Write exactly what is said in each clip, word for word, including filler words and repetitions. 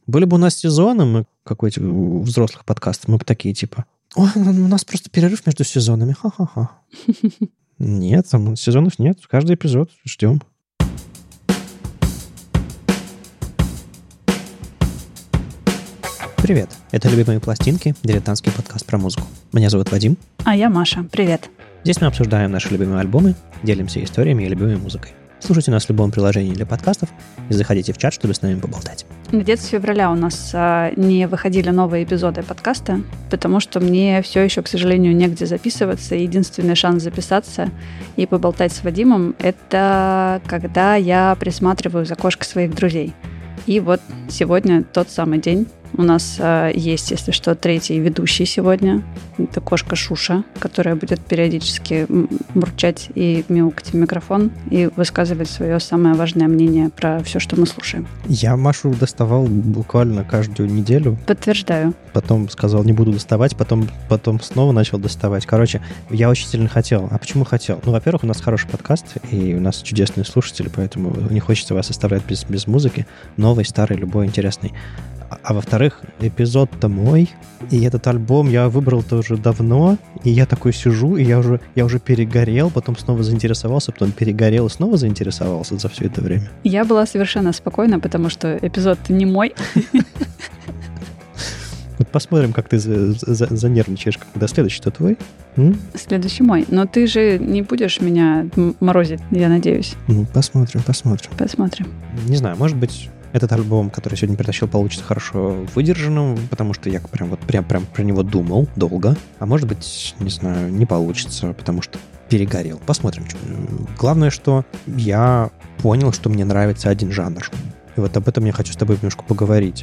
Были бы у нас сезоны, мы какой-то у взрослых подкастов, мы бы такие типа, ой, у нас просто перерыв между сезонами, ха-ха-ха. Нет, там сезонов нет, каждый эпизод ждем. Привет, это «Любимые пластинки», дилетантский подкаст про музыку. Меня зовут Вадим. А я Маша, привет. Здесь мы обсуждаем наши любимые альбомы, делимся историями и любимой музыкой. Слушайте нас в любом приложении для подкастов и заходите в чат, чтобы с нами поболтать. Где-то с февраля у нас а, не выходили новые эпизоды подкаста, потому что мне все еще, к сожалению, негде записываться. Единственный шанс записаться и поболтать с Вадимом — это когда я присматриваю за кошкой своих друзей. И вот сегодня тот самый день. У нас э, есть, если что, третий ведущий сегодня. Это кошка Шуша, которая будет периодически мурчать и мяукать в микрофон и высказывать свое самое важное мнение про все, что мы слушаем. Я Машу доставал буквально каждую неделю. Подтверждаю. Потом сказал, не буду доставать, потом, потом снова начал доставать. Короче, я очень сильно хотел. А почему хотел? Ну, во-первых, у нас хороший подкаст, и у нас чудесные слушатели, поэтому не хочется вас оставлять без, без музыки. Новый, старый, любой интересный. А во-вторых, эпизод-то мой, и этот альбом я выбрал-то уже давно, и я такой сижу, и я уже, я уже перегорел, потом снова заинтересовался, потом перегорел и снова заинтересовался за все это время. Я была совершенно спокойна, потому что эпизод не мой. Вот посмотрим, как ты за, за, занервничаешь, когда следующий-то твой. М? Следующий мой. Но ты же не будешь меня морозить, я надеюсь. Ну, посмотрим, посмотрим. Посмотрим. Не знаю, может быть... Этот альбом, который сегодня притащил, получится хорошо выдержанным, потому что я прям вот прям, прям про него думал долго. А может быть, не знаю, не получится, потому что перегорел. Посмотрим. Главное, что я понял, что мне нравится один жанр. И вот об этом я хочу с тобой немножко поговорить.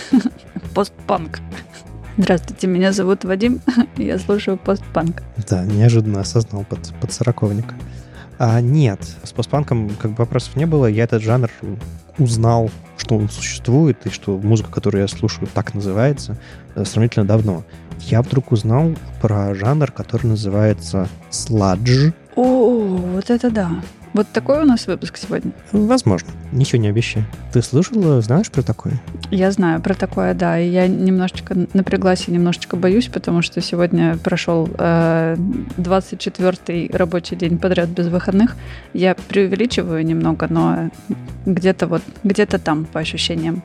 Постпанк. Здравствуйте, меня зовут Вадим, я слушаю постпанк. Да, неожиданно осознал под, под сороковник. А нет, с постпанком как бы вопросов не было. Я этот жанр узнал, что он существует, и что музыка, которую я слушаю, так называется, сравнительно давно. Я вдруг узнал про жанр, который называется сладж. О, вот это да. Вот такой у нас выпуск сегодня? Возможно. Ничего не обещаю. Ты слышала, знаешь про такое? Я знаю про такое, да. И я немножечко напряглась и немножечко боюсь, потому что сегодня прошел э, двадцать четвёртый рабочий день подряд без выходных. Я преувеличиваю немного, но где-то вот, где-то там по ощущениям.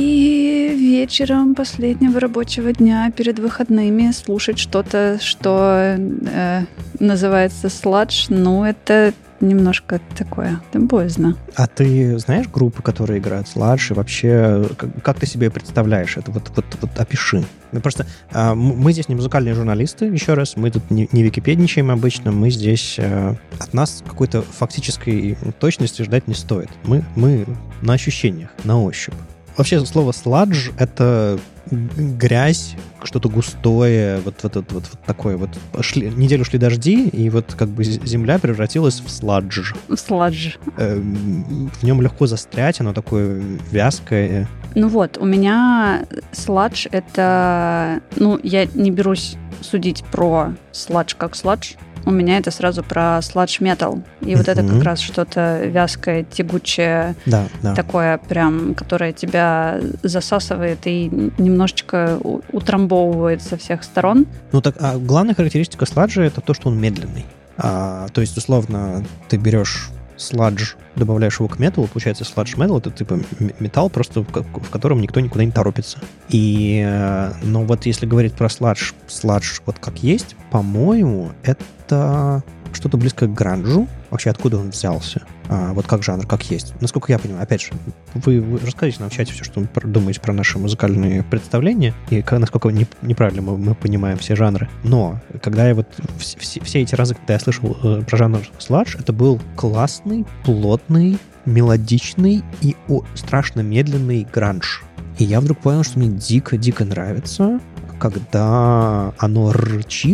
И вечером последнего рабочего дня перед выходными слушать что-то, что э, называется сладж, ну, это немножко такое, это боязно. А ты знаешь группы, которые играют сладж, и вообще, как, как ты себе представляешь это? Вот, вот, вот опиши. Мы просто, а, мы здесь не музыкальные журналисты, еще раз, мы тут не, не википедничаем обычно, мы здесь, а, от нас какой-то фактической точности ждать не стоит. Мы, мы на ощущениях, на ощупь. Вообще слово сладж — это грязь, что-то густое, вот, вот, вот, вот, вот такое вот. Шли, неделю шли дожди, и вот как бы земля превратилась в сладж. В сладж. Э, в нем легко застрять, оно такое вязкое. Ну вот, у меня сладж — это... Ну, я не берусь судить про сладж как сладж. У меня это сразу про сладж-метал. И вот это как раз что-то вязкое, тягучее, да, да. такое прям, которое тебя засасывает и немножечко утрамбовывает со всех сторон. Ну так, а главная характеристика сладжа — это то, что он медленный. А, то есть, условно, ты берешь сладж, добавляешь его к металлу, получается сладж-метал — это типа металл, просто в котором никто никуда не торопится. И, ну вот если говорить про сладж, сладж вот как есть, по-моему, это что-то близко к гранжу. Вообще, откуда он взялся? А, вот как жанр, как есть. Насколько я понимаю, опять же, вы, вы расскажите нам в чате все, что вы думаете про наши музыкальные представления и как, насколько не, неправильно мы, мы понимаем все жанры. Но когда я вот все, все эти разы, когда я слышал э, про жанр сладж, это был классный, плотный, мелодичный и о, страшно медленный гранж. И я вдруг понял, что мне дико-дико нравится, когда оно рычит,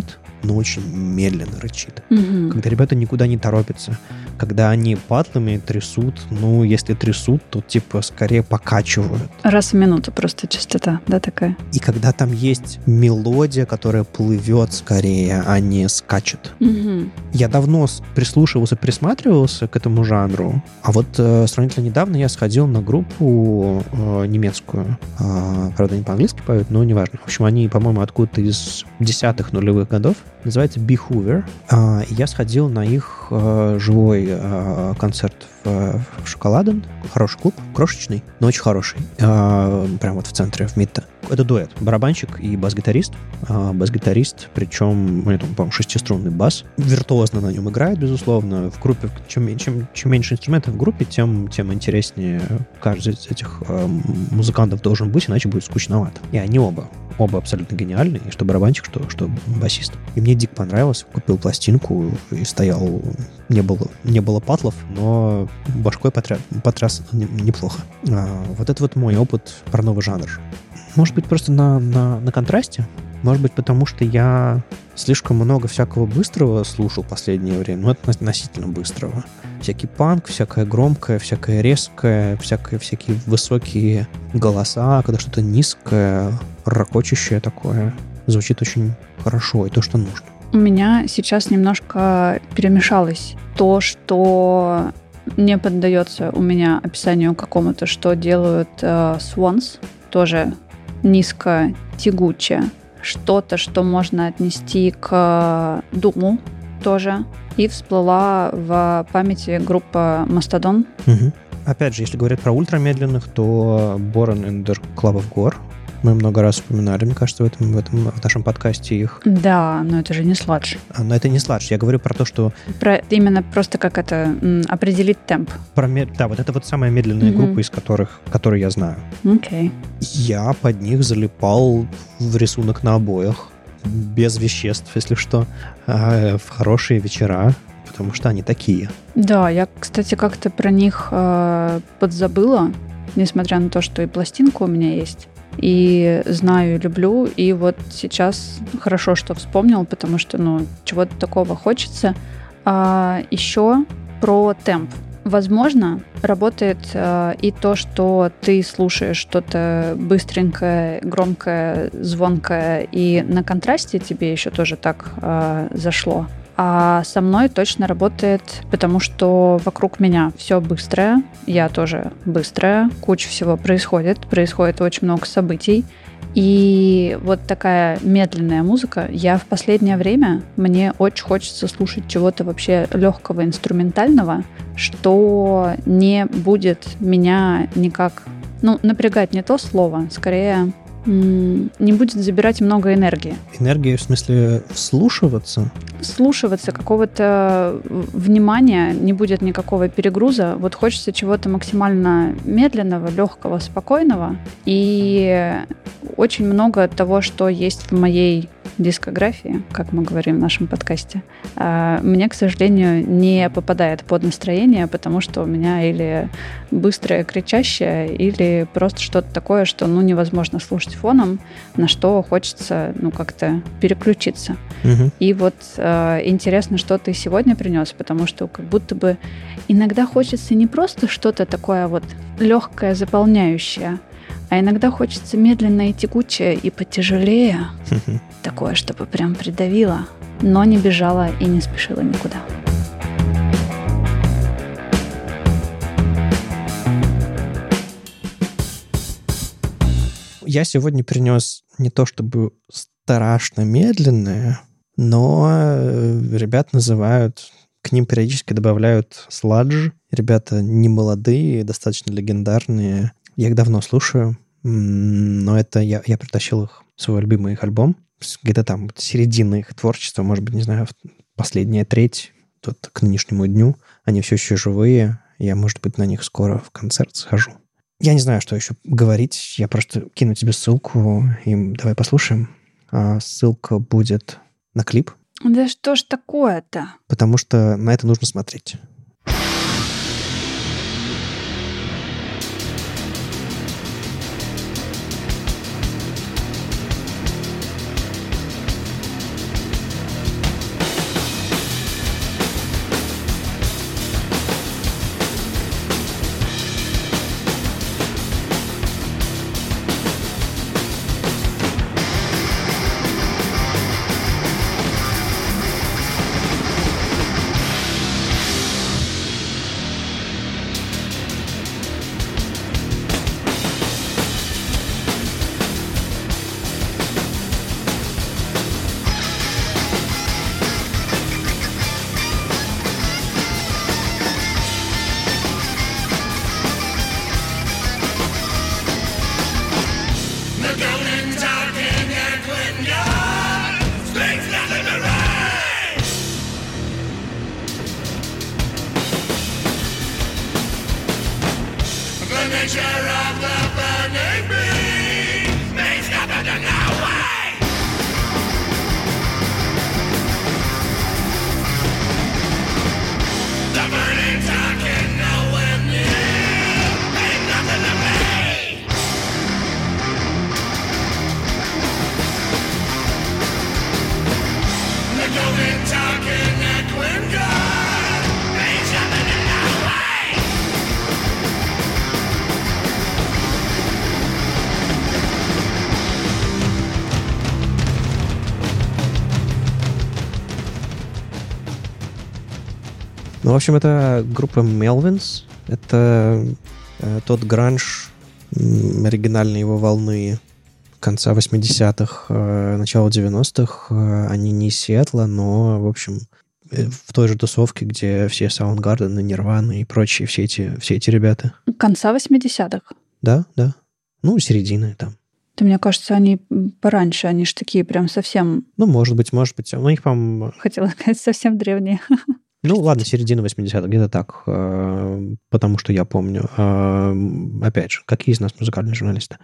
но очень медленно рычит. Угу. Когда ребята никуда не торопятся, когда они патлами трясут, ну, если трясут, то типа скорее покачивают. Раз в минуту просто частота, да, такая? И когда там есть мелодия, которая плывет скорее, а не скачет. Угу. Я давно прислушивался, присматривался к этому жанру, а вот э, сравнительно недавно я сходил на группу э, немецкую. Э, правда, они по-английски поют, но неважно. В общем, они, по-моему, откуда-то из десятых нулевых годов. Называется Beehoover. Э, я сходил на их э, живой э, концерт в, в Шоколаден. Хороший клуб, крошечный, но очень хороший. Э, прям вот в центре, в Митте. Это дуэт. Барабанщик и бас-гитарист. Э, бас-гитарист, причем, у него там, по-моему, шестиструнный бас. Виртуозно на нем играет, безусловно. В группе, чем, чем, чем меньше инструментов в группе, тем, тем интереснее каждый из этих э, музыкантов должен быть, иначе будет скучновато. И они оба. Оба абсолютно гениальны, и что барабанщик, что, что басист. И мне дико понравилось. Купил пластинку и стоял. Не было, не было патлов, но башкой потряс, потряс неплохо. А, вот это вот мой опыт про новый жанр. Может быть, просто на, на, на контрасте? Может быть, потому что я слишком много всякого быстрого слушал в последнее время. Ну, это относительно быстрого. Всякий панк, всякое громкое, всякое резкое, всякое, всякие высокие голоса, когда что-то низкое, ракочущее такое. Звучит очень хорошо, и то, что нужно. У меня сейчас немножко перемешалось то, что не поддается у меня описанию какому-то, что делают э, Swans, тоже низко, тягуче. Что-то, что можно отнести к Думу тоже. И всплыла в памяти группа Mastodon. Угу. Опять же, если говорить про ультрамедленных, то Born in the Club of Gore. Мы много раз упоминали, мне кажется, в этом, в этом в нашем подкасте их. Да, но это же не сладж. Но это не сладж. Я говорю про то, что... Про, именно просто как это, определить темп. Про, да, вот это вот самая медленная mm-hmm. группа, из которых, которые я знаю. Окей. Okay. Я под них залипал в рисунок на обоях. Без веществ, если что. В хорошие вечера. Потому что они такие. Да, я, кстати, как-то про них э, подзабыла. Несмотря на то, что и пластинка у меня есть. И знаю, и люблю. И вот сейчас хорошо, что вспомнил, потому что, ну, чего-то такого хочется. А еще про темп. Возможно, работает э, и то, что ты слушаешь что-то быстренькое, громкое, звонкое, и на контрасте тебе еще тоже так э, зашло. А со мной точно работает, потому что вокруг меня все быстрое, я тоже быстрая, куча всего происходит, происходит очень много событий. И вот такая медленная музыка. Я в последнее время, мне очень хочется слушать чего-то вообще легкого, инструментального, что не будет меня никак, ну, напрягать не то слово, скорее не будет забирать много энергии. Энергии в смысле вслушиваться? Вслушиваться, какого-то внимания, не будет никакого перегруза. Вот хочется чего-то максимально медленного, легкого, спокойного. И очень много того, что есть в моей дискографии, как мы говорим в нашем подкасте, мне, к сожалению, не попадает под настроение, потому что у меня или быстрое, кричащее, или просто что-то такое, что, ну, невозможно слушать фоном, на что хочется, ну, как-то переключиться. Угу. И вот э, интересно, что ты сегодня принес, потому что как будто бы иногда хочется не просто что-то такое вот легкое, заполняющее, а иногда хочется медленное и тягучее, и потяжелее. Угу. Такое, чтобы прям придавило, но не бежала и не спешила никуда. Я сегодня принес не то чтобы страшно медленное, но ребят называют, к ним периодически добавляют сладж. Ребята не молодые, достаточно легендарные. Я их давно слушаю, но это я, я притащил их, свой любимый их альбом. Где-то там середина их творчества, может быть, не знаю, последняя треть, тут к нынешнему дню. Они все еще живые. Я, может быть, на них скоро в концерт схожу. Я не знаю, что еще говорить. Я просто кину тебе ссылку, и давай послушаем. А ссылка будет на клип. Да что ж такое-то? Потому что на это нужно смотреть. Ну, в общем, это группа Melvins. Это э, тот гранж м, оригинальной его волны конца восьмидесятых, э, начала девяностых. Э, они не из Сиэтла, но, в общем, э, в той же тусовке, где все Soundgarden, Nirvana и прочие, все эти, все эти ребята. Конца восьмидесятых. Да, да. Ну, середины там. Да, мне кажется, они пораньше, они же такие прям совсем... Ну, может быть, может быть. Ну, их, по-моему... Хотела сказать, совсем древние. Ну, ладно, середина восьмидесятых, где-то так, потому что я помню. Опять же, какие из нас музыкальные журналисты?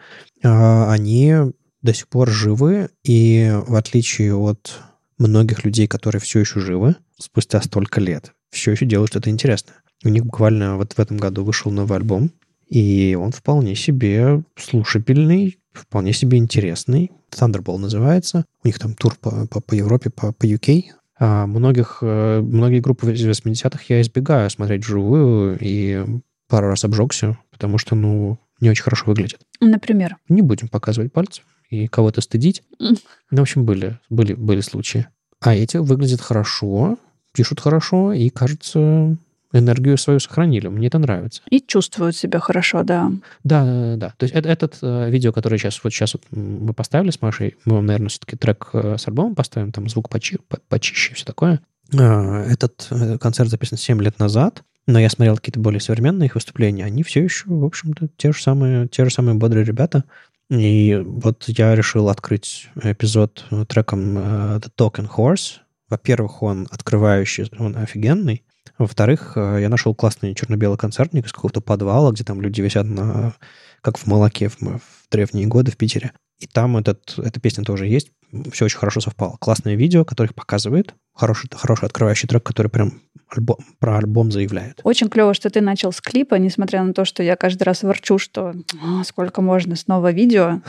Они до сих пор живы, и в отличие от многих людей, которые все еще живы, спустя столько лет, все еще делают что-то интересное. У них буквально вот в этом году вышел новый альбом, и он вполне себе слушабельный, вполне себе интересный. Thunderball называется. У них там тур по, по, по Европе, по, по ю кей. А многих, многие группы из восьмидесятых я избегаю смотреть вживую, и пару раз обжегся, потому что, ну, не очень хорошо выглядит. Например? Не будем показывать пальцем и кого-то стыдить. Ну, в общем, были, были, были случаи. А эти выглядят хорошо, пишут хорошо, и, кажется, энергию свою сохранили. Мне это нравится. И чувствуют себя хорошо, да. Да, да, да. То есть это, этот э, видео, которое сейчас, вот сейчас вот мы поставили с Машей, мы вам, наверное, все-таки трек э, с альбомом поставим, там звук почи, по, почище, все такое. Э, этот э, концерт записан семь лет назад, но я смотрел какие-то более современные их выступления, они все еще, в общем-то, те же самые, те же самые бодрые ребята. И вот я решил открыть эпизод треком э, The Talking Horse. Во-первых, он открывающий, он офигенный. Во-вторых, я нашел классный черно-белый концертник из какого-то подвала, где там люди висят на, как в молоке в, в древние годы в Питере. И там этот, эта песня тоже есть. Все очень хорошо совпало. Классное видео, которое их показывает. Хороший, хороший открывающий трек, который прям альбом, про альбом заявляет. Очень клево, что ты начал с клипа, несмотря на то, что я каждый раз ворчу, что сколько можно снова видео,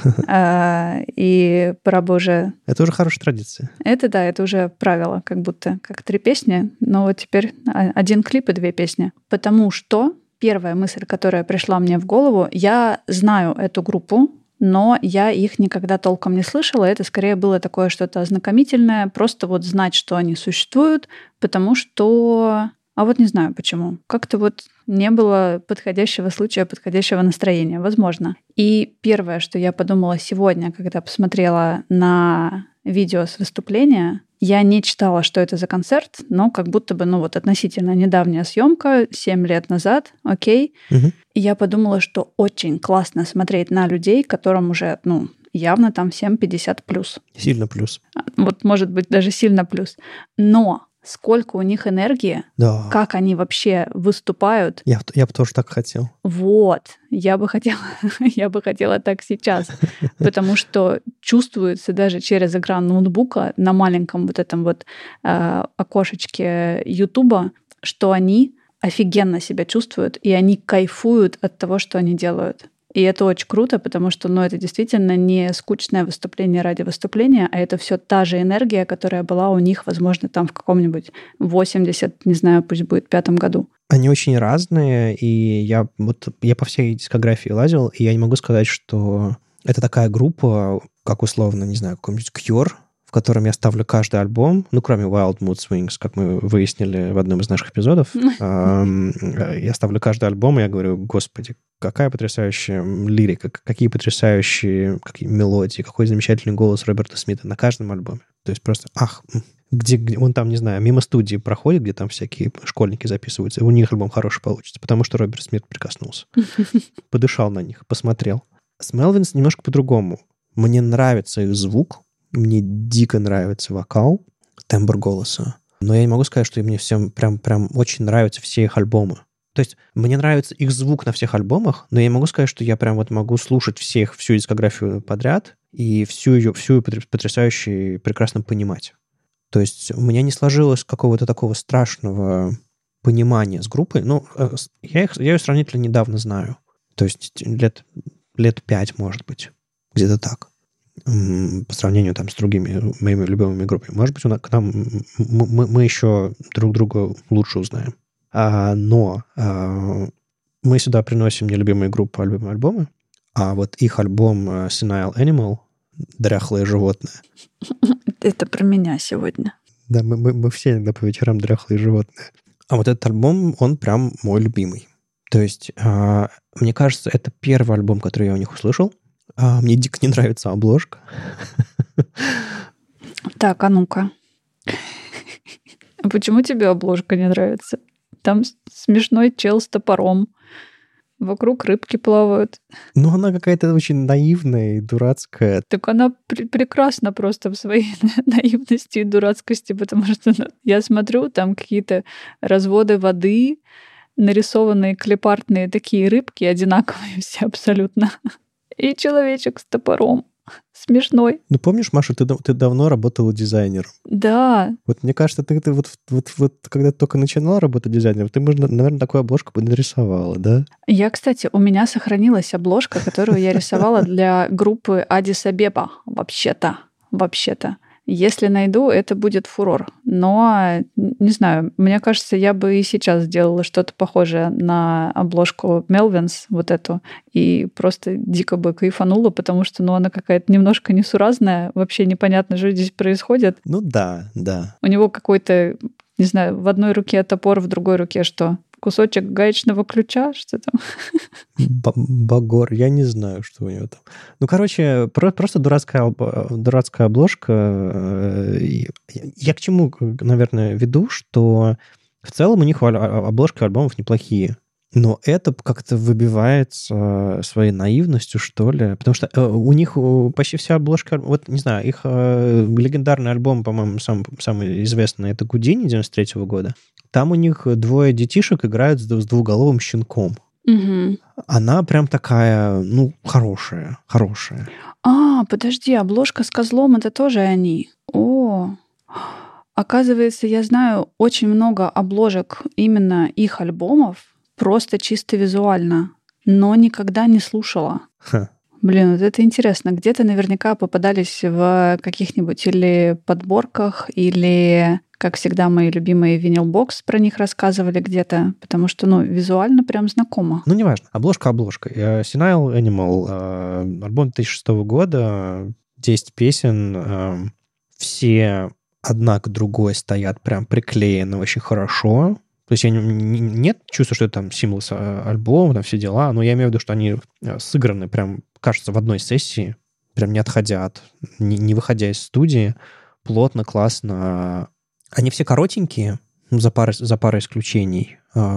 и пора бы уже... Это уже хорошая традиция. Это да, это уже правило, как будто как три песни, но вот теперь один клип и две песни. Потому что первая мысль, которая пришла мне в голову, я знаю эту группу, но я их никогда толком не слышала. Это скорее было такое что-то ознакомительное, просто вот знать, что они существуют, потому что... А вот не знаю почему. Как-то вот не было подходящего случая, подходящего настроения, возможно. И первое, что я подумала сегодня, когда посмотрела на видео с выступления, я не читала, что это за концерт, но как будто бы, ну вот относительно недавняя съемка, семь лет назад, окей. Угу. И я подумала, что очень классно смотреть на людей, которым уже, ну, явно там всем пятьдесят плюс. Сильно плюс. Вот, может быть, даже сильно плюс. Но сколько у них энергии, да. Как они вообще выступают. Я, я бы тоже так хотел. Вот, я бы хотела, я бы хотела так сейчас, потому что чувствуется даже через экран ноутбука на маленьком вот этом вот э, окошечке Ютуба, что они офигенно себя чувствуют, и они кайфуют от того, что они делают. И это очень круто, потому что, ну, это действительно не скучное выступление ради выступления, а это все та же энергия, которая была у них, возможно, там в каком-нибудь восемьдесят, не знаю, пусть будет пятом году. Они очень разные, и я вот я по всей дискографии лазил, и я не могу сказать, что это такая группа, как условно, не знаю, какой-нибудь Cure, в котором я ставлю каждый альбом, ну, кроме Wild Mood Swings, как мы выяснили в одном из наших эпизодов. Я ставлю каждый альбом, и я говорю, господи, какая потрясающая лирика, какие потрясающие какие мелодии, какой замечательный голос Роберта Смита на каждом альбоме. То есть просто, ах, где, где он там, не знаю, мимо студии проходит, где там всякие школьники записываются, и у них альбом хороший получится, потому что Роберт Смит прикоснулся. Подышал на них, посмотрел. С Melvins немножко по-другому. Мне нравится их звук, мне дико нравится вокал, тембр голоса. Но я не могу сказать, что мне всем прям, прям очень нравятся все их альбомы. То есть мне нравится их звук на всех альбомах, но я не могу сказать, что я прям вот могу слушать всех, всю дискографию подряд и всю ее, всю ее потрясающе прекрасно понимать. То есть у меня не сложилось какого-то такого страшного понимания с группой. Ну, я, их, я ее сравнительно недавно знаю. То есть лет, лет пять, может быть. Где-то так. По сравнению там с другими моими любимыми группами. Может быть, у нас, к нам, мы, мы еще друг друга лучше узнаем. А, но а, мы сюда приносим нелюбимые группы, любимые альбомы, а вот их альбом Senile Animal, дряхлое животное. Это про меня сегодня. Да, мы, мы, мы все иногда по вечерам дряхлые животные. А вот этот альбом, он прям мой любимый. То есть, э, мне кажется, это первый альбом, который я у них услышал. Э, мне дико не нравится обложка. Так, а ну-ка. Почему тебе обложка не нравится? Там смешной чел с топором. Вокруг рыбки плавают. Ну, она какая-то очень наивная и дурацкая. Так она пр- прекрасна просто в своей наивности и дурацкости, потому что ну, я смотрю, там какие-то разводы воды, нарисованные клипартные такие рыбки, одинаковые все абсолютно. И человечек с топором. Смешной. Ну, помнишь, Маша, ты, ты давно работала дизайнером. Да. Вот мне кажется, ты, ты вот, вот, вот когда ты только начинала работать дизайнером, ты, можно, наверное, такую обложку бы нарисовала, да? Я, кстати, у меня сохранилась обложка, которую я рисовала для группы Аддис Абеба. Вообще-то. Вообще-то. Если найду, это будет фурор. Но, не знаю, мне кажется, я бы и сейчас сделала что-то похожее на обложку Melvins, вот эту, и просто дико бы кайфанула, потому что, ну, она какая-то немножко несуразная, вообще непонятно, что здесь происходит. Ну да, да. У него какой-то, не знаю, в одной руке топор, в другой руке что? Кусочек гаечного ключа, что там? Багор, я не знаю, что у него там. Ну, короче, про- просто дурацкая, дурацкая обложка. Я к чему, наверное, веду, что в целом у них обложки альбомов неплохие. Но это как-то выбивается своей наивностью, что ли. Потому что у них почти вся обложка... Вот, не знаю, их легендарный альбом, по-моему, сам, самый известный, это «Гудини» девяносто третьего года. Там у них двое детишек играют с двуголовым щенком. Угу. Она прям такая, ну, хорошая, хорошая. А, подожди, обложка с козлом — это тоже они. О, оказывается, я знаю очень много обложек именно их альбомов, просто чисто визуально, но никогда не слушала. Ха. Блин, вот это интересно. Где-то наверняка попадались в каких-нибудь или подборках, или, как всегда, мои любимые винилбокс про них рассказывали где-то, потому что, ну, визуально прям знакомо. Ну, неважно. Обложка-обложка. Senile Animal, альбом две тысячи шестого года, десять песен, все одна к другой стоят прям приклеены очень хорошо. То есть я не, не, нет чувства, что это там seamless альбом, там все дела, но я имею в виду, что они сыграны прям, кажется, в одной сессии, прям не отходя от, не, не выходя из студии, плотно, классно. Они все коротенькие, за парой, за парой исключений.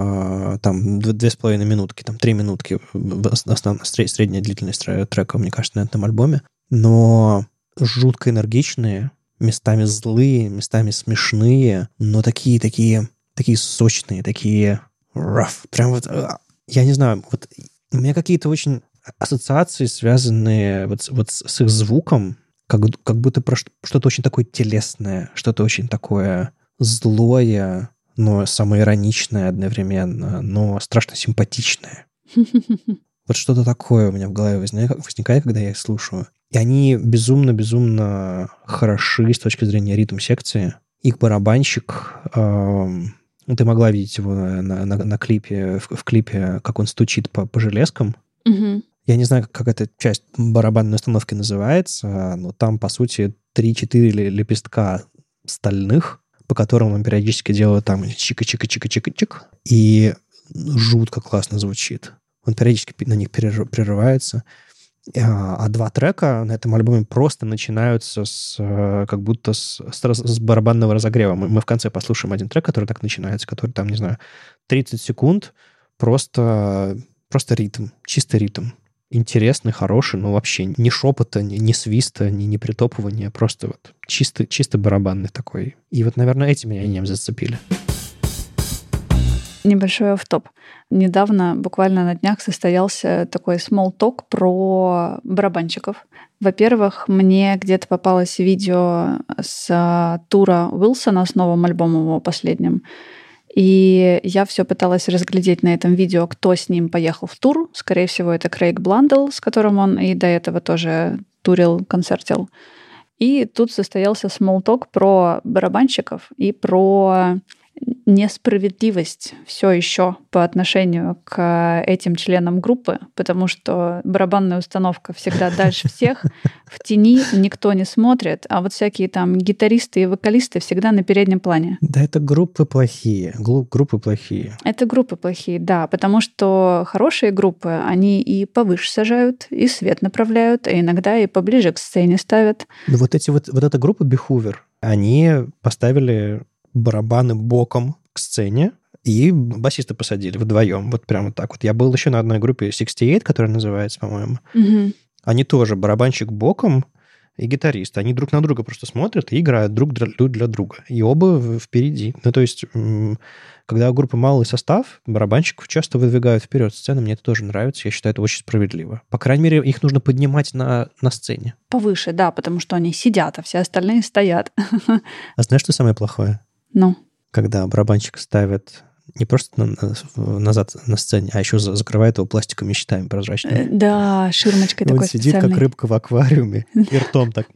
Там две с половиной минутки, там три минутки основная средняя длительность трека, мне кажется, на этом альбоме. Но жутко энергичные, местами злые, местами смешные, но такие-такие... такие сочные, такие rough. Прям вот, я не знаю, вот у меня какие-то очень ассоциации, связанные вот, вот с их звуком, как, как будто про что-то очень такое телесное, что-то очень такое злое, но самоироничное одновременно, но страшно симпатичное. Вот что-то такое у меня в голове возникает, когда я их слушаю. И они безумно-безумно хороши с точки зрения ритм-секции. Их барабанщик... Эм, ты могла видеть его на, на, на, на клипе, в, в клипе, как он стучит по, по железкам. Угу. Я не знаю, как эта часть барабанной установки называется, но там, по сути, три-четыре лепестка стальных, по которым он периодически делает там чика-чика-чика-чика-чик, и жутко классно звучит. Он периодически на них прерывается. А два трека на этом альбоме просто начинаются с, как будто с, с, с барабанного разогрева. Мы, мы в конце послушаем один трек, который так начинается, который там, не знаю, тридцать секунд, просто, просто ритм, чистый ритм. Интересный, хороший, но вообще ни шепота, ни, ни свиста, ни, ни притопывания, просто вот чисто, чисто барабанный такой. И вот, наверное, эти меня не зацепили. Небольшой офф-топ. Недавно, буквально на днях, состоялся такой small talk про барабанщиков. Во-первых, мне где-то попалось видео с тура Уилсона с новым альбомом его последним. И я все пыталась разглядеть на этом видео, кто с ним поехал в тур. Скорее всего, это Крейг Бландл, с которым он и до этого тоже турил, концертил. И тут состоялся small talk про барабанщиков и про несправедливость все еще по отношению к этим членам группы, потому что барабанная установка всегда дальше всех, в тени никто не смотрит, а вот всякие там гитаристы и вокалисты всегда на переднем плане. Да это группы плохие, группы плохие. Это группы плохие, да, потому что хорошие группы, они и повыше сажают, и свет направляют, а иногда и поближе к сцене ставят. Ну вот эти вот, вот эта группа Behover, они поставили барабаны боком к сцене, и басиста посадили вдвоем, вот прямо так вот. Я был еще на одной группе шестьдесят восемь, которая называется, по-моему. Угу. Они тоже барабанщик боком и гитарист. Они друг на друга просто смотрят и играют друг для, для друга. И оба впереди. Ну, то есть, когда у группы малый состав, барабанщиков часто выдвигают вперед сцены. Мне это тоже нравится. Я считаю, это очень справедливо. По крайней мере, их нужно поднимать на, на сцене. Повыше, да, потому что они сидят, а все остальные стоят. А знаешь, что самое плохое? Ну? Когда барабанщик ставят не просто на, на, назад на сцене, а еще закрывает его пластиковыми щитами прозрачными. Да, ширмочкой такой специальной. Он сидит, как рыбка в аквариуме, и ртом так...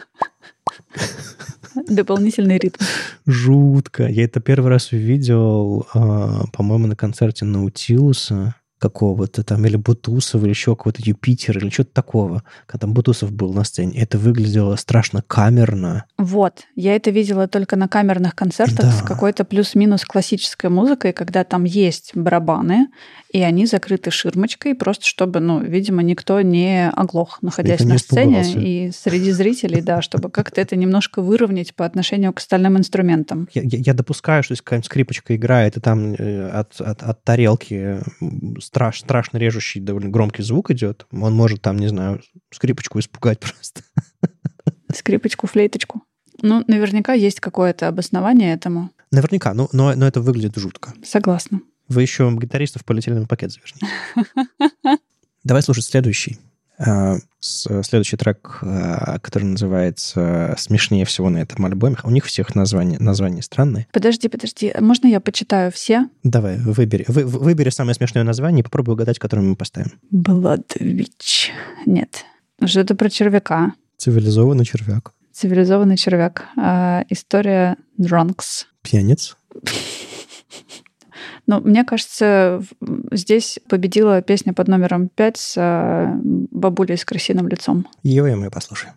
Дополнительный ритм. Жутко. Я это первый раз увидел, по-моему, на концерте Наутилуса какого-то там, или Бутусова, или еще какого-то Юпитера, или что-то такого. Когда там Бутусов был на сцене. Это выглядело страшно камерно. Вот. Я это видела только на камерных концертах да. с какой-то плюс-минус классической музыкой, когда там есть барабаны, и они закрыты ширмочкой, просто чтобы, ну, видимо, никто не оглох, находясь на сцене и среди зрителей, да, чтобы как-то это немножко выровнять по отношению к остальным инструментам. Я, я, я допускаю, что если какая-нибудь скрипочка играет, и там от, от, от тарелки страш, страшно режущий, довольно громкий звук идет, он может там, не знаю, скрипочку испугать просто. Скрипочку, флейточку. Ну, наверняка есть какое-то обоснование этому. Наверняка, но, но, но это выглядит жутко. Согласна. Вы еще гитаристов полетели пакет завершите. Давай слушать следующий. Следующий трек, который называется «Смешнее всего на этом альбоме». У них всех названия, названия странные. Подожди, подожди. Можно я почитаю все? Давай, выбери. Вы, выбери самое смешное название и попробуй угадать, которое мы поставим. Bloodwitch. Нет. Что-то про червяка. Цивилизованный червяк. Цивилизованный червяк. А, история Drunks. Пьяниц. Ну, мне кажется, здесь победила песня под номером пять с бабулей с крысиным лицом. Ее и мы послушаем.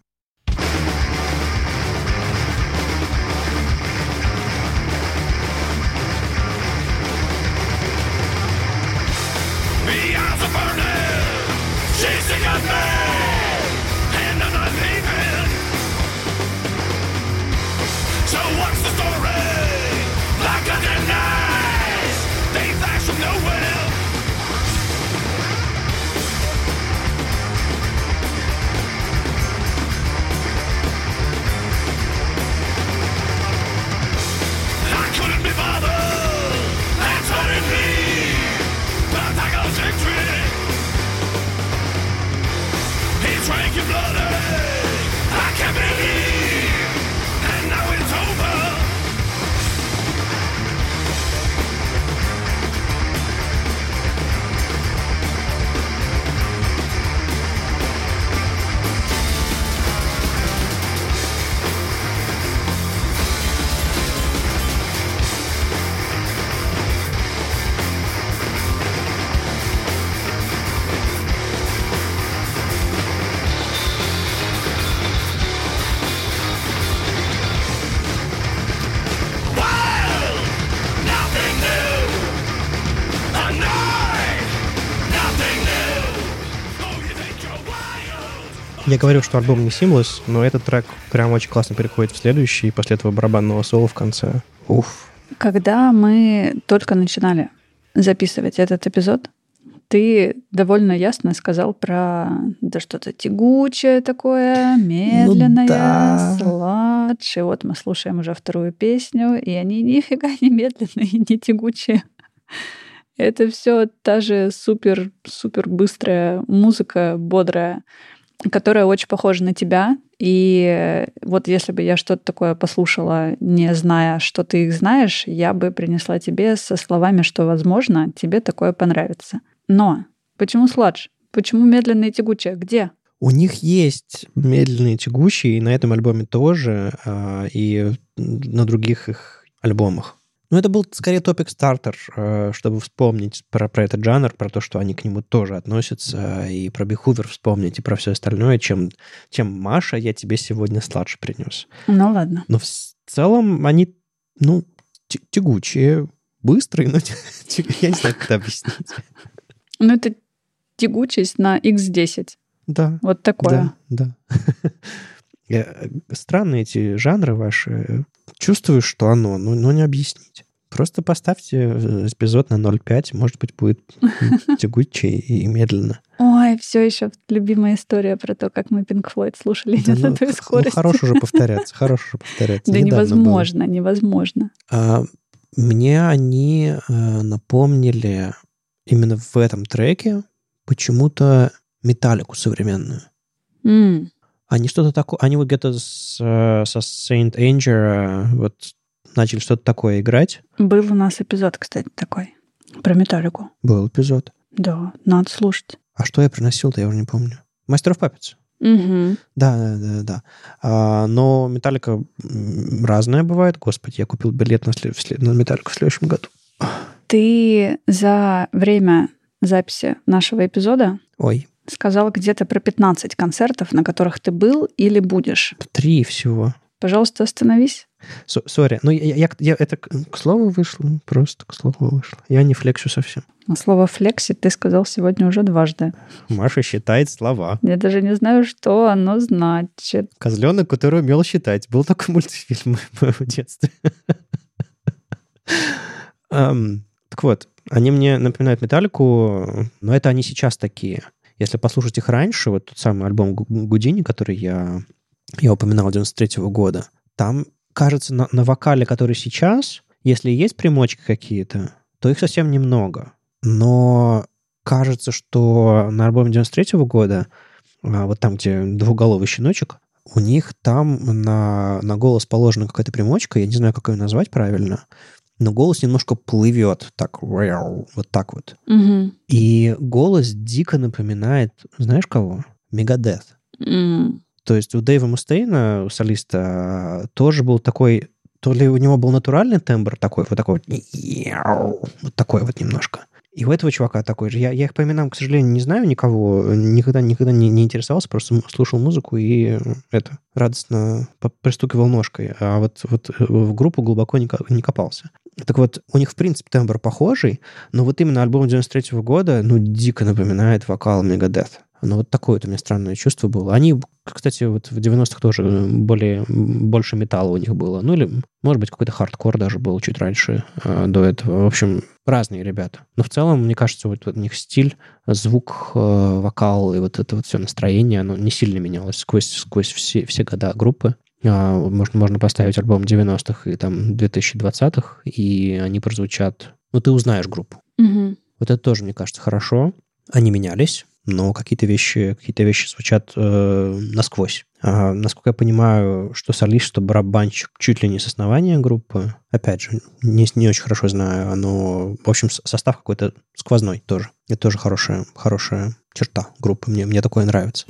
Я говорил, что альбом не seamless, но этот трек прям очень классно переходит в следующий, и после этого барабанного соло в конце. Уф. Когда мы только начинали записывать этот эпизод, ты довольно ясно сказал про да что-то тягучее такое, медленное, ну, да. Сладж. И вот мы слушаем уже вторую песню, и они нифига не медленные, не тягучие. Это все та же супер-супер быстрая музыка, бодрая, которая очень похожа на тебя. И вот если бы я что-то такое послушала, не зная, что ты их знаешь, я бы принесла тебе со словами, что, возможно, тебе такое понравится. Но почему сладж? Почему медленные и тягучие? Где? У них есть медленные и тягучие, и на этом альбоме тоже, и на других их альбомах. Ну, это был скорее топик-стартер, чтобы вспомнить про, про этот жанр, про то, что они к нему тоже относятся, и про Бихувер вспомнить, и про все остальное, чем, чем Маша, я тебе сегодня сладж принес. Ну, ладно. Но в целом они, ну, тягучие, быстрые, но я не знаю, как это объяснить. Ну, это тягучесть на икс десять. Да. Вот такое. Да, да. Странные эти жанры ваши. Чувствую, что оно, но, но не объяснить. Просто поставьте эпизод на ноль целых пять, может быть, будет тягуче и медленно. Ой, все еще любимая история про то, как мы Pink Floyd слушали да, на ну, той скорости. Ну, хорош уже повторяться, хорош уже повторяться. Да Недавно невозможно, было. невозможно. А, мне они а, напомнили именно в этом треке почему-то Металлику современную. Mm. Они что-то такое... Они вот где-то с, со Saint Anger вот начали что-то такое играть. Был у нас эпизод, кстати, такой, про Металлику. Был эпизод. Да, надо слушать. А что я приносил-то, я уже не помню. Master of Puppets. Угу. Да, да, да, да. А, но Металлика разная бывает. Господи, я купил билет на, след... на Металлику в следующем году. Ты за время записи нашего эпизода Ой. сказал где-то про пятнадцать концертов, на которых ты был или будешь. Три всего. Пожалуйста, остановись. Сори, ну я, я, я, это к слову вышло, просто к слову вышло. Я не флексю совсем. А слово «флексит» ты сказал сегодня уже дважды. Маша считает слова. Я даже не знаю, что оно значит. Козленок, который умел считать. Был такой мультфильм в моем детстве. Так вот, они мне напоминают Металлику, но это они сейчас такие. Если послушать их раньше, вот тот самый альбом Гудини, который я, я упоминал девяносто третьего года, там, кажется, на, на вокале, который сейчас, если есть примочки какие-то, то их совсем немного. Но кажется, что на альбоме девяносто третьего года, вот там, где двуголовый щеночек, у них там на, на голос положена какая-то примочка, я не знаю, как ее назвать правильно, но голос немножко плывет, так, вот так вот. Угу. И голос дико напоминает, знаешь кого? Megadeth. Mm. То есть у Дэйва Мустейна, у солиста, тоже был такой, то ли у него был натуральный тембр такой, вот такой вот, вот такой вот немножко. И у этого чувака такой же. Я, я их по именам, к сожалению, не знаю никого, никогда, никогда не, не интересовался, просто слушал музыку и это, радостно пристукивал ножкой. А вот, вот в группу глубоко не, не копался. Так вот, у них, в принципе, тембр похожий, но вот именно альбом девяносто третьего года, ну, дико напоминает вокал Megadeth. Ну, вот такое вот у меня странное чувство было. Они, кстати, вот в девяностых тоже более, больше металла у них было. Ну, или, может быть, какой-то хардкор даже был чуть раньше, э, до этого. В общем, разные ребята. Но в целом, мне кажется, вот, вот у них стиль, звук, э, вокал и вот это вот все настроение, оно не сильно менялось сквозь, сквозь все, все года группы. А, можно, можно поставить альбом девяностых и там две тысячи двадцатых, и они прозвучат... Ну, ты узнаешь группу. Угу. Вот это тоже, мне кажется, хорошо. Они менялись, но какие-то вещи, какие-то вещи звучат э, насквозь. А, насколько я понимаю, что солист, что барабанщик чуть ли не с основания группы. Опять же, не, не очень хорошо знаю, но, в общем, состав какой-то сквозной тоже. Это тоже хорошая, хорошая черта группы. Мне, мне такое нравится.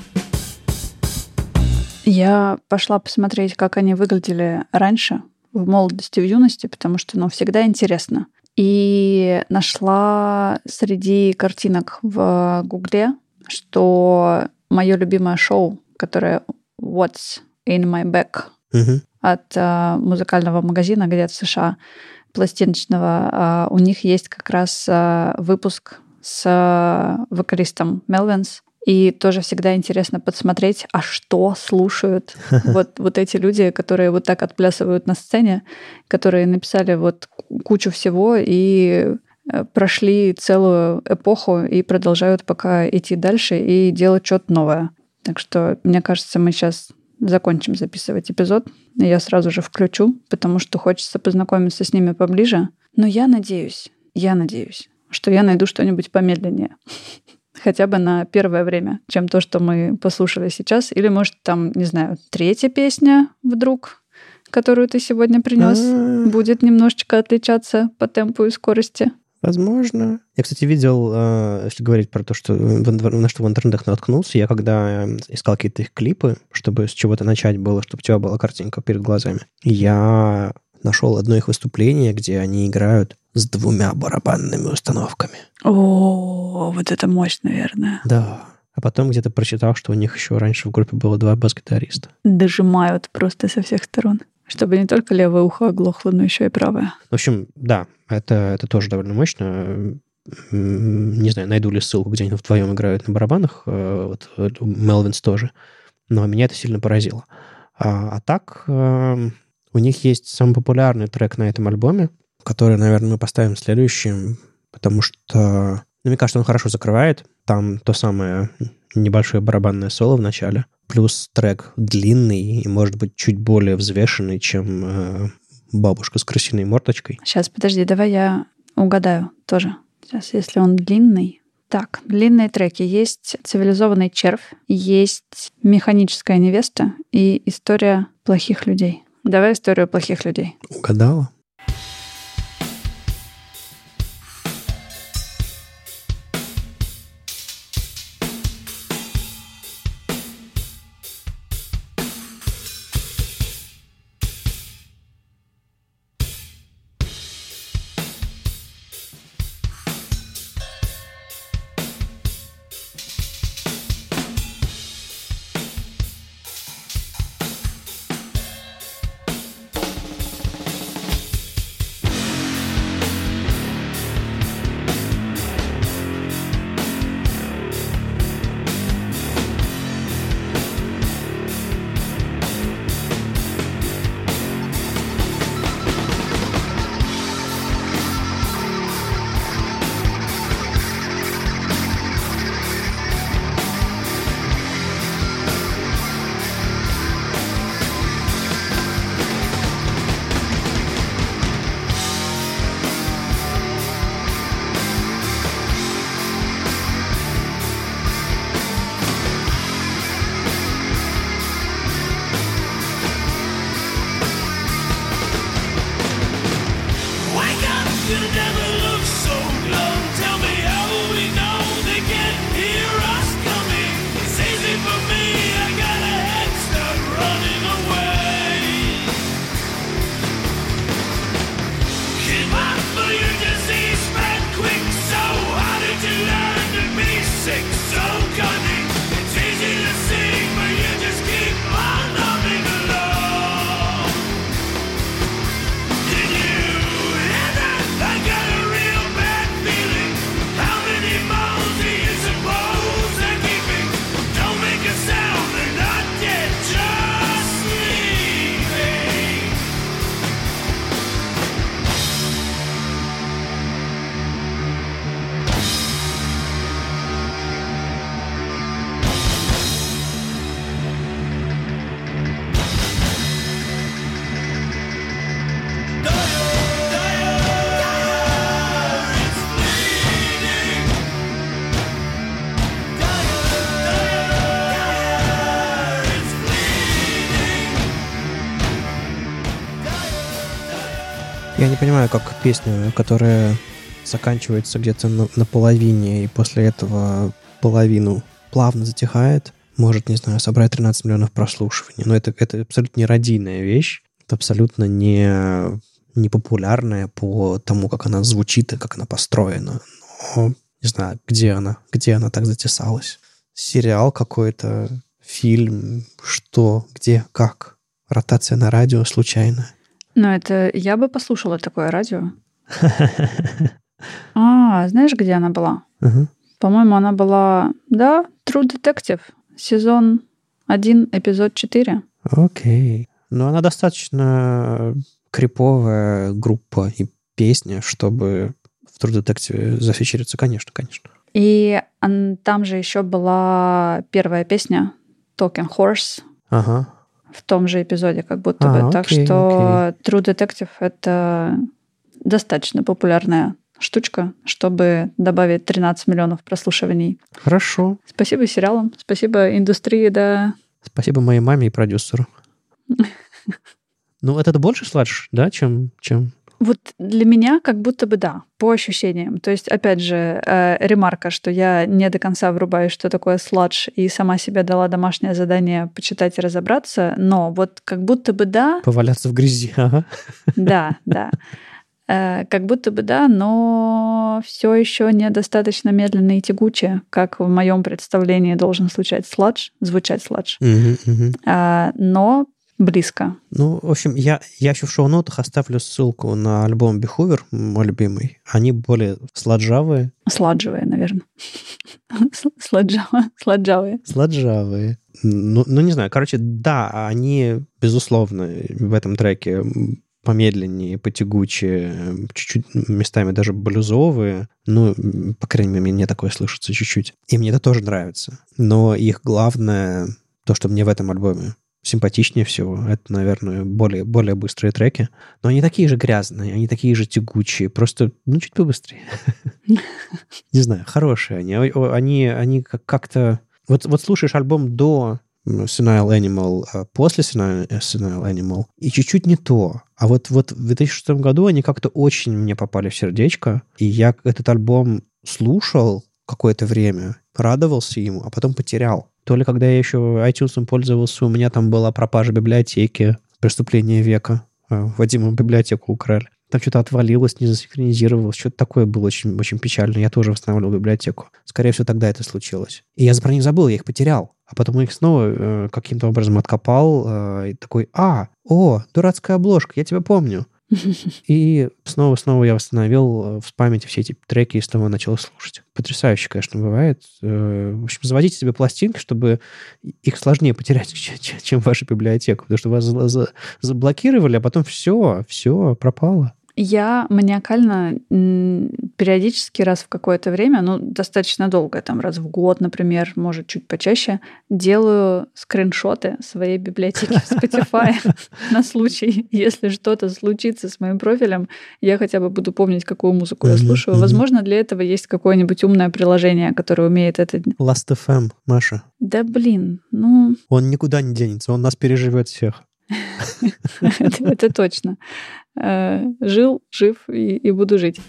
Я пошла посмотреть, как они выглядели раньше, в молодости, в юности, потому что, ну, всегда интересно. И нашла среди картинок в Гугле, что мое любимое шоу, которое What's in my bag, угу. от а, музыкального магазина где-то в США, пластиночного, а, у них есть как раз а, выпуск с а, вокалистом Melvins. И тоже всегда интересно подсмотреть, а что слушают вот, вот эти люди, которые вот так отплясывают на сцене, которые написали вот кучу всего и прошли целую эпоху и продолжают пока идти дальше и делать что-то новое. Так что, мне кажется, мы сейчас закончим записывать эпизод, и я сразу же включу, потому что хочется познакомиться с ними поближе. Но я надеюсь, я надеюсь, что я найду что-нибудь помедленнее. Хотя бы на первое время, чем то, что мы послушали сейчас. Или, может, там, не знаю, третья песня вдруг, которую ты сегодня принес, будет немножечко отличаться по темпу и скорости. Возможно. Я, кстати, видел, если говорить про то, что на что в интернетах наткнулся, я когда искал какие-то их клипы, чтобы с чего-то начать было, чтобы у тебя была картинка перед глазами, я нашел одно их выступление, где они играют с двумя барабанными установками. О, вот это мощь, наверное. Да. А потом где-то прочитал, что у них еще раньше в группе было два бас-гитариста. Дожимают просто со всех сторон. Чтобы не только левое ухо оглохло, но еще и правое. В общем, да, это, это тоже довольно мощно. Не знаю, найду ли ссылку, где они вдвоем играют на барабанах. Вот Melvins тоже. Но меня это сильно поразило. А, а так, у них есть самый популярный трек на этом альбоме, который, наверное, мы поставим следующим, потому что, ну, мне кажется, он хорошо закрывает. Там то самое небольшое барабанное соло в начале, плюс трек длинный и, может быть, чуть более взвешенный, чем э, «Бабушка с крысиной мордочкой». Сейчас, подожди, давай я угадаю тоже. Сейчас, если он длинный. Так, длинные треки. Есть «Цивилизованный червь», есть «Механическая невеста» и «История плохих людей». Давай «Историю плохих людей». Угадала? Я не понимаю, как песня, которая заканчивается где-то на, на половине, и после этого половину плавно затихает, может, не знаю, собрать тринадцать миллионов прослушиваний. Но это, это абсолютно не радийная вещь, это абсолютно не, не популярная по тому, как она звучит и как она построена. Но, не знаю, где она, где она так затесалась. Сериал какой-то, фильм, что, где, как. Ротация на радио случайная. Ну, это я бы послушала такое радио. А, знаешь, где она была? Uh-huh. По-моему, она была, да, True Detective, сезон один, эпизод четыре. Окей. Okay. Ну, она достаточно криповая группа и песня, чтобы в True Detective зафичериться, конечно, конечно. И там же еще была первая песня Talking Horse. Ага. В том же эпизоде, как будто а, бы. Так окей, что окей. True Detective — это достаточно популярная штучка, чтобы добавить тринадцать миллионов прослушиваний. Хорошо. Спасибо сериалам, спасибо индустрии, да. Спасибо моей маме и продюсеру. Ну, это больше сладж, да, чем, чем Вот для меня как будто бы да, по ощущениям. То есть, опять же, э, ремарка, что я не до конца врубаюсь, что такое сладж, и сама себе дала домашнее задание почитать и разобраться, но вот как будто бы да. Поваляться в грязи, ага. Да, да. Э, как будто бы да, но все еще недостаточно медленно и тягуче, как в моем представлении должен звучать сладж, звучать сладж. Угу, угу. Э, но близко. Ну, в общем, я, я еще в шоу-нотах оставлю ссылку на альбом Behover, мой любимый. Они более сладжавые. Сладжевые, наверное. Сладжавые. Сладжавые. Ну, ну, не знаю. Короче, да, они, безусловно, в этом треке помедленнее, потягучее, чуть-чуть местами даже блюзовые. Ну, по крайней мере, мне такое слышится чуть-чуть. И мне это тоже нравится. Но их главное, то, что мне в этом альбоме симпатичнее всего, это, наверное, более, более быстрые треки. Но они такие же грязные, они такие же тягучие, просто, ну, чуть побыстрее. Не знаю, хорошие они. Они, они как-то... Вот, вот слушаешь альбом до Senile Animal, а после Senile Animal, и чуть-чуть не то. А вот, вот в две тысячи шестом году они как-то очень мне попали в сердечко, и я этот альбом слушал какое-то время, радовался ему, а потом потерял. То ли когда я еще iTunes пользовался, у меня там была пропажа библиотеки, преступление века. Вадиму библиотеку украли. Там что-то отвалилось, не засинхронизировалось. Что-то такое было очень, очень печально. Я тоже восстанавливал библиотеку. Скорее всего, тогда это случилось. И я про них забыл, я их потерял. А потом их снова э, каким-то образом откопал. Э, и такой, а, о, дурацкая обложка, я тебя помню. И снова-снова я восстановил в памяти все эти треки и снова начал слушать. Потрясающе, конечно, бывает. В общем, заводите себе пластинки, чтобы их сложнее потерять, чем вашу библиотеку. Потому что вас заблокировали, а потом все, все пропало. Я маниакально периодически раз в какое-то время, ну, достаточно долго, там раз в год, например, может, чуть почаще, делаю скриншоты своей библиотеки в Spotify на случай, если что-то случится с моим профилем, я хотя бы буду помнить, какую музыку я слушаю. Возможно, для этого есть какое-нибудь умное приложение, которое умеет это... Last эф эм, Маша. Да блин, ну... Он никуда не денется, он нас переживет всех. Это точно. Жил, жив и, и буду жить.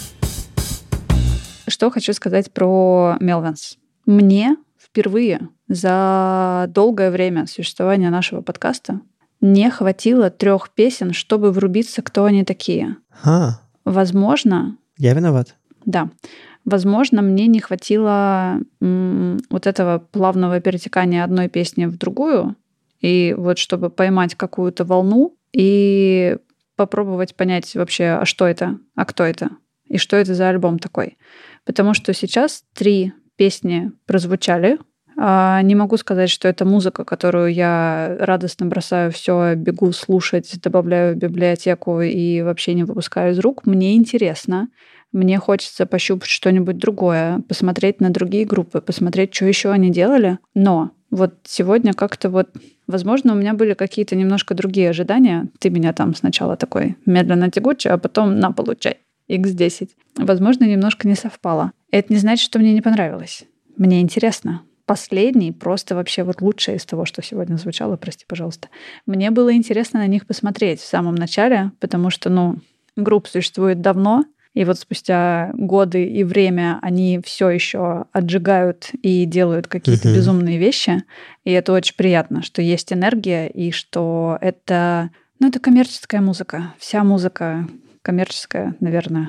Что хочу сказать про Melvins. Мне впервые за долгое время существования нашего подкаста не хватило трех песен, чтобы врубиться, кто они такие. А, Возможно... Я виноват. Да. Возможно, мне не хватило м, вот этого плавного перетекания одной песни в другую, и вот чтобы поймать какую-то волну и попробовать понять вообще, а что это, а кто это, и что это за альбом такой. Потому что сейчас три песни прозвучали. Не могу сказать, что это музыка, которую я радостно бросаю все, бегу слушать, добавляю в библиотеку и вообще не выпускаю из рук. Мне интересно. Мне хочется пощупать что-нибудь другое, посмотреть на другие группы, посмотреть, что еще они делали. Но вот сегодня как-то вот... Возможно, у меня были какие-то немножко другие ожидания. Ты меня там сначала такой медленно тягучий, а потом на, получай, икс десять. Возможно, немножко не совпало. Это не значит, что мне не понравилось. Мне интересно. Последний просто вообще вот лучшее из того, что сегодня звучало, прости, пожалуйста. Мне было интересно на них посмотреть в самом начале, потому что, ну, группа существует давно, и вот спустя годы и время они все еще отжигают и делают какие-то uh-huh. безумные вещи. И это очень приятно, что есть энергия, и что это, ну, это коммерческая музыка. Вся музыка коммерческая, наверное.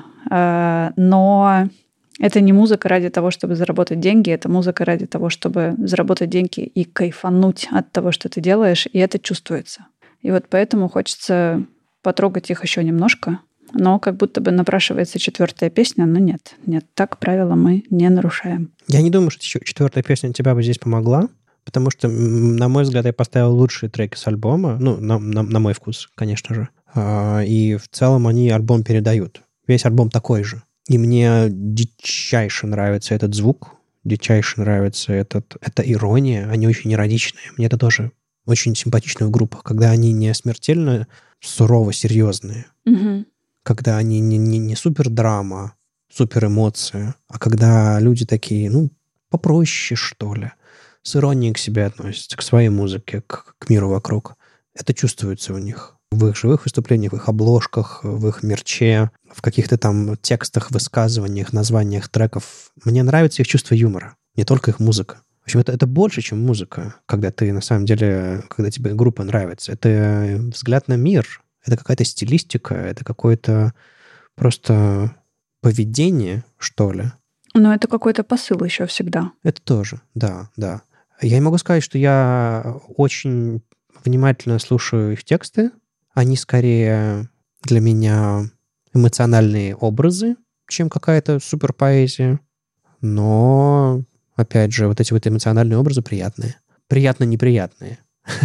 Но это не музыка ради того, чтобы заработать деньги, это музыка ради того, чтобы заработать деньги и кайфануть от того, что ты делаешь, и это чувствуется. И вот поэтому хочется потрогать их еще немножко. Но как будто бы напрашивается четвертая песня, но нет. Нет, так правила мы не нарушаем. Я не думаю, что четвертая песня тебя бы здесь помогла, потому что, на мой взгляд, я поставил лучшие треки с альбома, ну, на, на, на мой вкус, конечно же. И в целом они альбом передают. Весь альбом такой же. И мне дичайше нравится этот звук, дичайше нравится этот, эта ирония. Они очень эротичные. Мне это тоже очень симпатично в группах, когда они не смертельно сурово серьезные. Угу. Когда они не, не, не супер драма, супер эмоции, а когда люди такие, ну, попроще, что ли, с иронией к себе относятся, к своей музыке, к, к миру вокруг. Это чувствуется у них. в их живых выступлениях, в их обложках, в их мерче, в каких-то там текстах, высказываниях, названиях треков. Мне нравится их чувство юмора, не только их музыка. В общем, это, это больше, чем музыка, когда ты, на самом деле, когда тебе группа нравится. Это взгляд на мир, это какая-то стилистика, это какое-то просто поведение, что ли. Но это какой-то посыл еще всегда. Это тоже, да, да. Я не могу сказать, что я очень внимательно слушаю их тексты. Они скорее для меня эмоциональные образы, чем какая-то суперпоэзия. Но, опять же, вот эти вот эмоциональные образы приятные. Приятно-неприятные.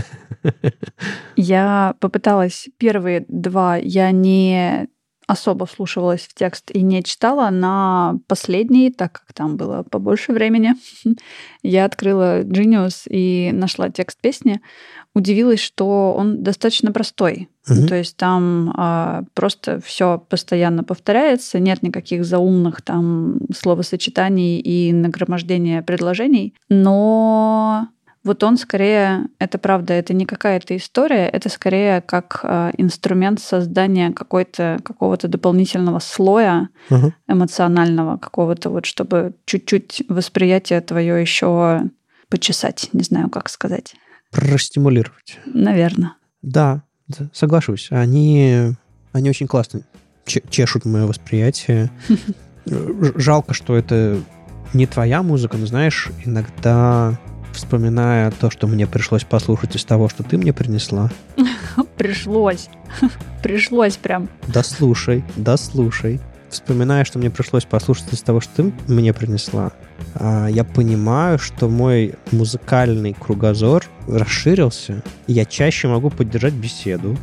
Я попыталась первые два, я не особо вслушивалась в текст и не читала. На последний, так как там было побольше времени, я открыла Genius и нашла текст песни. Удивилась, что он достаточно простой. Mm-hmm. То есть там а, просто все постоянно повторяется, нет никаких заумных там словосочетаний и нагромождения предложений. Но вот он скорее, это правда, это не какая-то история, это скорее как э, инструмент создания какой-то, какого-то дополнительного слоя uh-huh. эмоционального какого-то, вот, чтобы чуть-чуть восприятие твое еще почесать, не знаю, как сказать. Простимулировать. Наверное. Да, да, соглашусь. Они, они очень классно чешут мое восприятие. Жалко, что это не твоя музыка, но, знаешь, иногда... Вспоминая то, что мне пришлось послушать из того, что ты мне принесла. Пришлось. Пришлось прям. Да слушай, да слушай. Вспоминая, что мне пришлось послушать из того, что ты мне принесла, я понимаю, что мой музыкальный кругозор расширился, и я чаще могу поддержать беседу.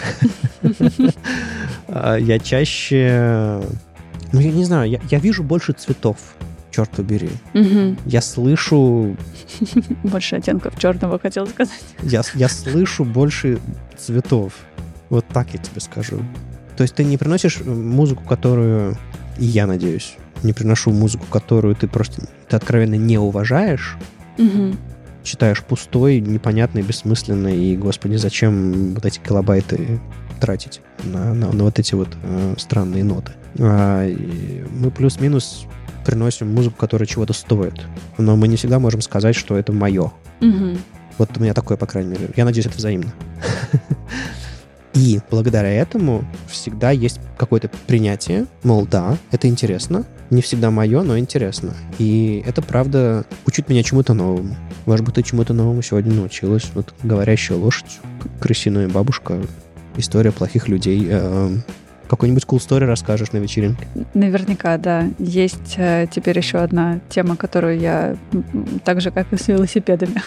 Я чаще... Ну, я не знаю, я вижу больше цветов. Черт побери. Угу. Я слышу... Больше оттенков черного, хотел сказать. Я, я слышу больше цветов. Вот так я тебе скажу. То есть ты не приносишь музыку, которую... И я надеюсь, не приношу музыку, которую ты просто... Ты откровенно не уважаешь. Угу. Считаешь пустой, непонятной, бессмысленной. И, господи, зачем вот эти килобайты тратить на, на, на вот эти вот э, странные ноты. А, мы плюс-минус... приносим музыку, которая чего-то стоит. Но мы не всегда можем сказать, что это мое. Угу. Вот у меня такое, по крайней мере. Я надеюсь, это взаимно. И благодаря этому всегда есть какое-то принятие, мол, да, это интересно. Не всегда мое, но интересно. И это, правда, учит меня чему-то новому. Может быть, ты чему-то новому сегодня научилась. Вот говорящая лошадь, крысиная бабушка, история плохих людей. Какой-нибудь cool story расскажешь на вечеринке? Наверняка, да. Есть э, теперь еще одна тема, которую я так же, как и с велосипедами.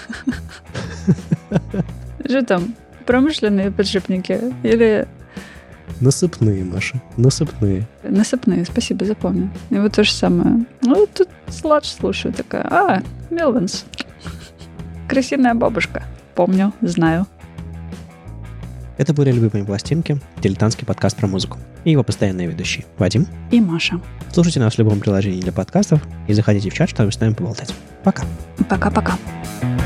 Что там? Промышленные подшипники или... Насыпные, Маша, насыпные. Насыпные, спасибо, запомню. И вот то же самое. Ну, тут сладж слушаю, такая, а, Мелвинс. Крысиная бабушка. Помню, знаю. Это были «Любимые пластинки», дилетантский подкаст про музыку. И его постоянные ведущие Вадим и Маша. Слушайте нас в любом приложении для подкастов и заходите в чат, чтобы с нами поболтать. Пока. Пока-пока.